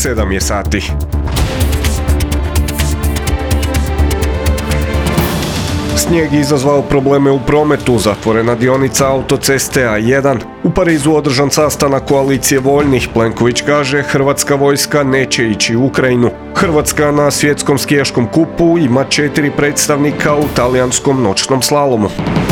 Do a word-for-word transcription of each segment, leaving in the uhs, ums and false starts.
sedam je sati. Snijeg je izazvao probleme u prometu, zatvorena dionica autoceste A jedan. U Parizu održan sastanak koalicije voljnih. Plenković kaže hrvatska vojska neće ići u Ukrajinu. Hrvatska na svjetskom skijaškom kupu ima četiri predstavnika u talijanskom noćnom slalomu.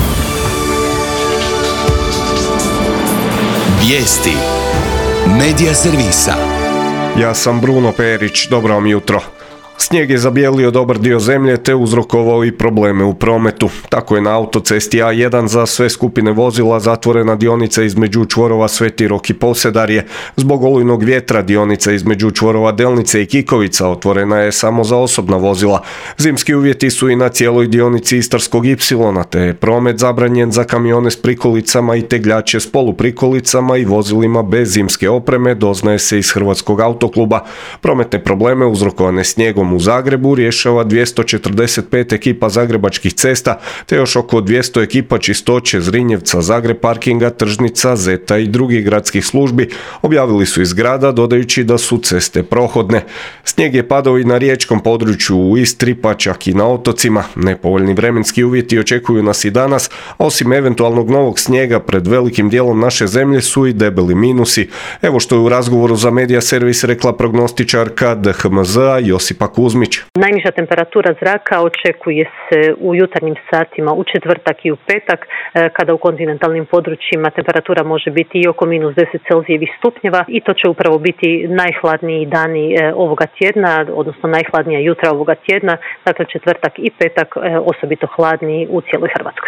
Vijesti Medija servisa. Ja sam Bruno Perić, dobro vam jutro. Snijeg je zabijelio dobar dio zemlje te uzrokovao i probleme u prometu. Tako je na autocesti A jedan za sve skupine vozila zatvorena dionica između čvorova Sveti Rok i Posedarje. Zbog olujnog vjetra dionica između čvorova Delnice i Kikovica otvorena je samo za osobna vozila. Zimski uvjeti su i na cijeloj dionici Istarskog ipsilona, te je promet zabranjen za kamione s prikolicama i tegljače s poluprikolicama i vozilima bez zimske opreme, doznaje se iz Hrvatskog autokluba. Prometne probleme uzrokovane snijegom u Zagrebu rješava dvjesto četrdeset pet ekipa zagrebačkih cesta, te još oko dvjesto ekipa čistoće Zrinjevca, Zagreb parkinga, Tržnica, Zeta i drugih gradskih službi, objavili su iz grada dodajući da su ceste prohodne. Snijeg je padao i na riječkom području u Istri, pa čak i na otocima. Nepovoljni vremenski uvjeti očekuju nas i danas, a osim eventualnog novog snijega pred velikim dijelom naše zemlje su i debeli minusi. Evo što je u razgovoru za Medija servis rekla prognostičarka D H M Z-a Josipa Kuzmić. Najniža temperatura zraka očekuje se u jutarnjim satima u četvrtak i u petak, kada u kontinentalnim područjima temperatura može biti i oko minus deset Celzijevih stupnjeva i to će upravo biti najhladniji dani ovoga tjedna, odnosno najhladnija jutra ovoga tjedna, dakle četvrtak i petak osobito hladniji u cijeloj Hrvatskoj.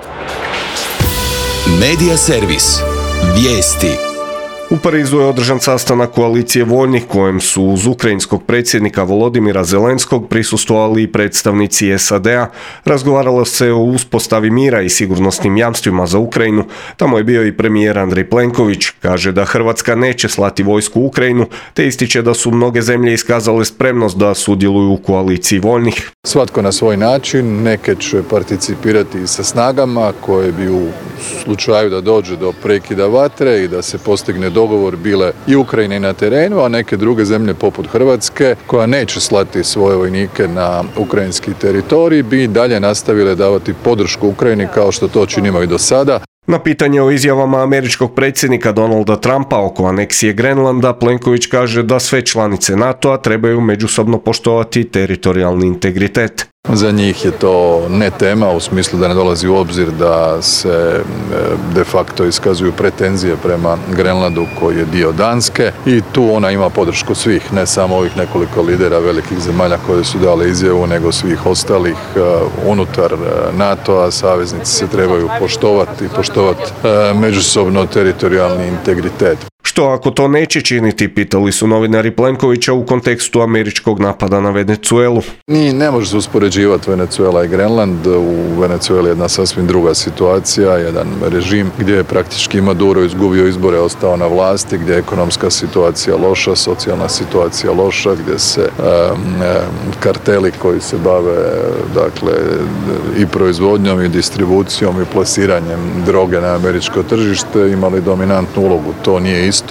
Medija servis. Vijesti. U Parizu je održan sastanak koalicije voljnih kojem su uz ukrajinskog predsjednika Volodimira Zelenskog prisustvovali i predstavnici S A D-a. Razgovaralo se o uspostavi mira i sigurnosnim jamstvima za Ukrajinu. Tamo je bio i premijer Andrej Plenković. Kaže da Hrvatska neće slati vojsku u Ukrajinu, te ističe da su mnoge zemlje iskazale spremnost da sudjeluju u koaliciji voljnih. Svatko na svoj način, neke će participirati sa snagama koje bi u slučaju da dođe do prekida vatre i da se postigne dogovor bile i Ukrajine na terenu, a neke druge zemlje poput Hrvatske, koja neće slati svoje vojnike na ukrajinski teritorij, bi dalje nastavile davati podršku Ukrajini kao što to činimo i do sada. Na pitanje o izjavama američkog predsjednika Donalda Trumpa oko aneksije Grenlanda, Plenković kaže da sve članice NATO-a trebaju međusobno poštovati teritorijalni integritet. Za njih je to ne tema u smislu da ne dolazi u obzir da se de facto iskazuju pretenzije prema Grenlandu koji je dio Danske i tu ona ima podršku svih, ne samo ovih nekoliko lidera velikih zemalja koje su dale izjavu, nego svih ostalih unutar NATO-a. Saveznici se trebaju poštovati i poštovati međusobno teritorijalni integritet. Što ako to neće činiti, pitali su novinari Plenkovića u kontekstu američkog napada na Venezuelu. Ni, ne može se uspoređivati Venezuela i Grenland. U Venezueli je jedna sasvim druga situacija, jedan režim gdje je praktički Maduro izgubio izbore, ostao na vlasti, gdje je ekonomska situacija loša, socijalna situacija loša, gdje se um, karteli koji se bave dakle i proizvodnjom i distribucijom i plasiranjem droge na američko tržište imali dominantnu ulogu. To nije isto.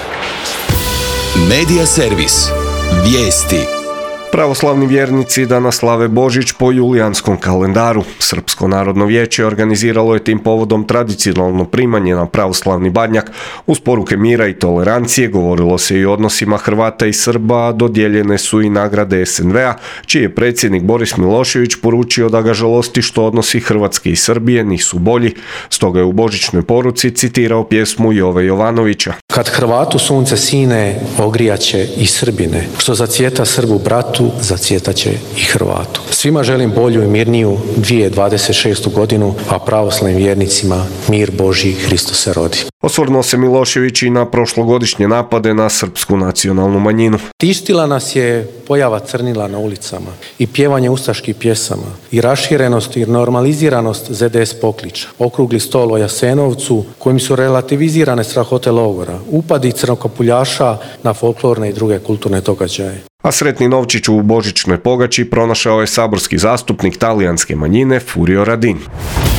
Medija servis. Vijesti. Pravoslavni vjernici danas slave Božić po julijanskom kalendaru. Srpsko narodno vijeće organiziralo je tim povodom tradicionalno primanje na pravoslavni badnjak. Uz poruke mira i tolerancije govorilo se i o odnosima Hrvata i Srba, a dodijeljene su i nagrade S N V-a, čiji je predsjednik Boris Milošević poručio da ga žalosti što odnosi Hrvatske i Srbije nisu bolji. Stoga je u božićnoj poruci citirao pjesmu Jove Jovanovića. Kad Hrvatu sunce sine, ogrijaće i Srbine, što zacvjeta Srbu bratu, zacvjetaće i Hrvatu. Svima želim bolju i mirniju dvije tisuće dvadeset šestu godinu, a pravoslavnim vjernicima mir Božji Hristos se rodi. Osvrnuo se Milošević i na prošlogodišnje napade na srpsku nacionalnu manjinu. Tištila nas je pojava crnila na ulicama i pjevanje ustaških pjesama i raširenost i normaliziranost Z D S pokliča. Okrugli stol o Jasenovcu kojim su relativizirane strahote logora, upadi crnokopuljaša na folklorne i druge kulturne događaje. A sretni novčić u božićnoj pogači pronašao je saborski zastupnik talijanske manjine Furio Radin.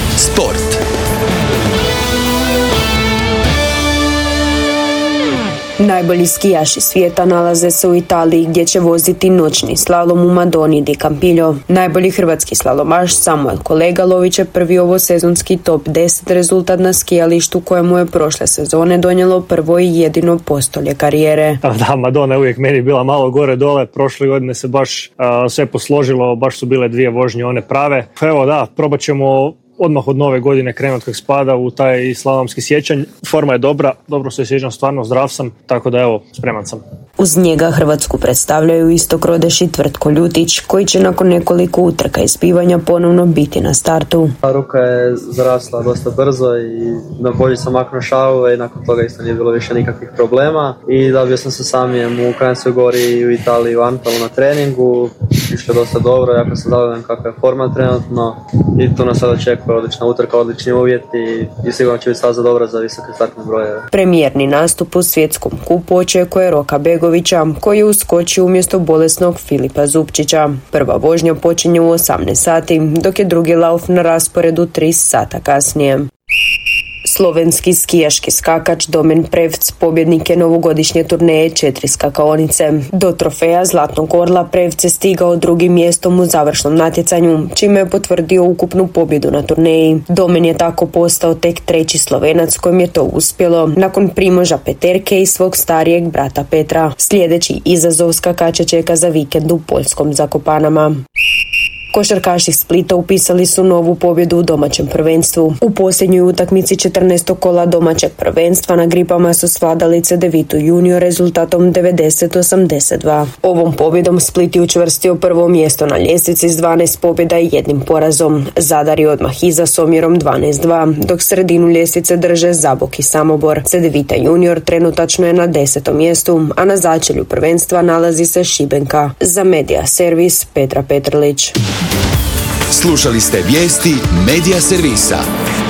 Sport. Najbolji skijaši svijeta nalaze se u Italiji gdje će voziti noćni slalom u Madoni di Campiglio. Najbolji hrvatski slalomaš Samuel Kolegalović je prvi ovo sezonski top deset rezultat na skijalištu kojemu je prošle sezone donijelo prvo i jedino postolje karijere. Da, Madona je uvijek meni bila malo gore dole, prošle godine se baš uh, sve posložilo, baš su bile dvije vožnje one prave. Evo da, probat ćemo odmah od nove godine krenuti kak spada u taj slalomski sjećanj. Forma je dobra, dobro se sjećam, stvarno zdrav sam, tako da evo, spreman sam. Uz njega Hrvatsku predstavljaju Istok Rodeš i Tvrtko Ljutić, koji će nakon nekoliko utrka i zbivanja ponovno biti na startu. Ruka je zarasla dosta brzo i na bolji sam maknuo šavu i nakon toga isto nije bilo više nikakvih problema. I dobio sam se samijem u Kranjskoj Gori u Italiji u Antalu na treningu. Išlo je dosta dobro, jako sam zadovoljan kakva je forma trenutno i tu nas sada očekuje odlična utrka, odlični uvjeti i sigurno će biti staza dobra za visoke startne brojeve. Premijerni nastup u svjetskom kupu očekuje Roka Begovića, koji je uskočio umjesto bolesnog Filipa Zupčića. Prva vožnja počinje u osamnaest sati, dok je drugi lauf na rasporedu tri sata kasnije. Slovenski skijaški skakač Domen Prevc pobjednik je novogodišnje turneje četiri skakaonice. Do trofeja Zlatnog orla Prevc je stigao drugim mjestom u završnom natjecanju, čime je potvrdio ukupnu pobjedu na turneji. Domen je tako postao tek treći Slovenac kojem je to uspjelo, nakon Primoža Peterke i svog starijeg brata Petra. Sljedeći izazov skakača čeka za vikend u poljskom Zakopanama. Košarkaši Splita upisali su novu pobjedu u domaćem prvenstvu. U posljednjoj utakmici četrnaestog kola domaćeg prvenstva na Gripama su svladali C D Vitu Junior rezultatom devedeset osamdeset dva. Ovom pobjedom Split je učvrstio prvo mjesto na ljestvici s dvanaest pobjeda i jednim porazom. Zadar je odmah iza s omjerom dvanaest dva, dok sredinu ljestvice drže Zabok i Samobor. C D Vita Junior trenutačno je na desetom mjestu, a na začelju prvenstva nalazi se Šibenka. Za Medija Servis Petra Petrlić. Slušali ste vijesti Medija Servisa.